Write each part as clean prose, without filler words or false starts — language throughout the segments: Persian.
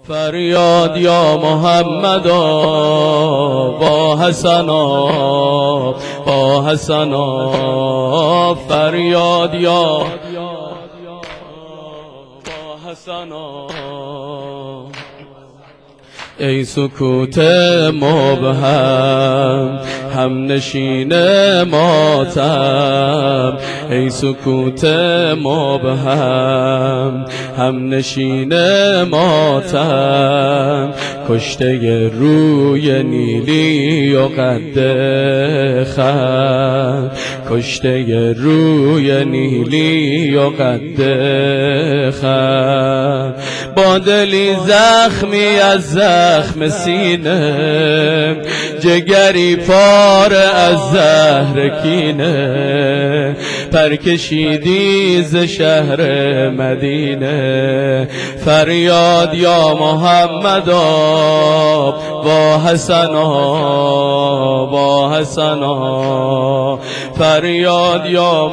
فریاد یا محمد با حسنا با حسنا فریاد یا با حسنا ای سکوت مبهم هم نشین ماتم ای سکوت مبهم هم نشین ماتم کشته روی نیلی و قد خم کشته روی نیلی و قد خم با دلی زخمی از زخم سینه جگری پاره از زهر کینه پرکشیدی ز شهر مدینه فریاد یا محمد با حسنا با حسنا فریاد یا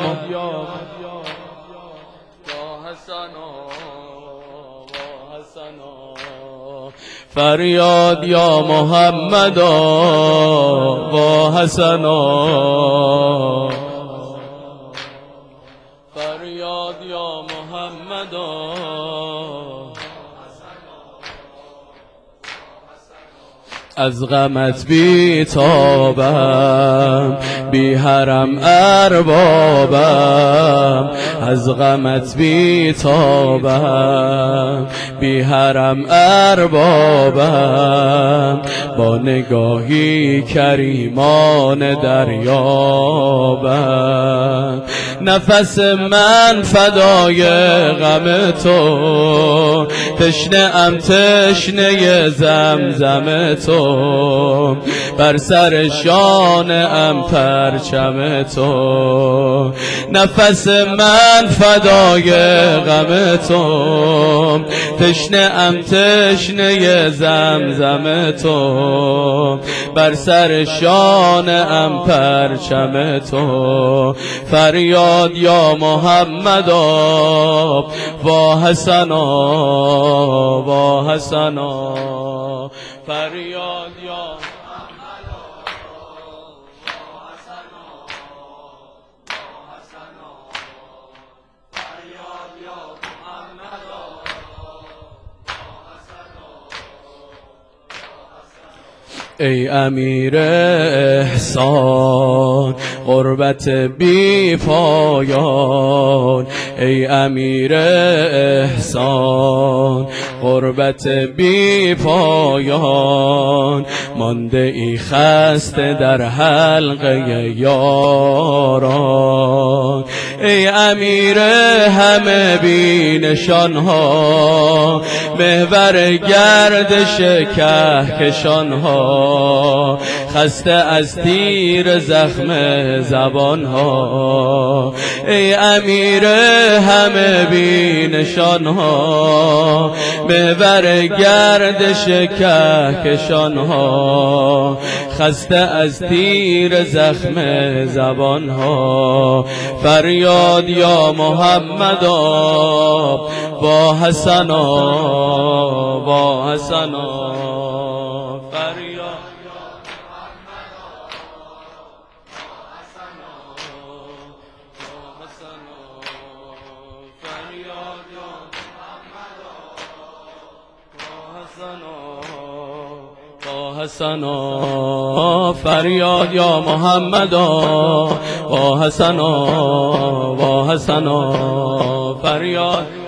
فریاد یا محمد با حسنا فریاد یا محمد از غمت بی تابم بی حرم اربابم از غمت بی تابم بی حرم اربابم با نگاهی کریمان دریابم نفس من فدای غم تو تشنه ام تشنه زمزم تو بر سر شانه ام پرچم تو نفس من فدای غم تو تشنه ام تشنه زمزم تو بر سر شانه ام پرچم تو فریاد یا محمد با حسنا با حسنا فریاد یا ای امیر احسان قربت بی پایان ای امیر احسان قربت بی پایان مانده ای خسته در حلقه یاران ای امیر همه بی نشان ها محور گردش کهکشان ها خسته از تیر زخم زبان ها ای امیر همه بی نشان ها محور گردش کهکشان ها خسته از تیر زخم زبان ها فریاد یا محمد با حسنا با حسنا فریاد حسنا فریاد یا محمد با حسنا با حسنا فریاد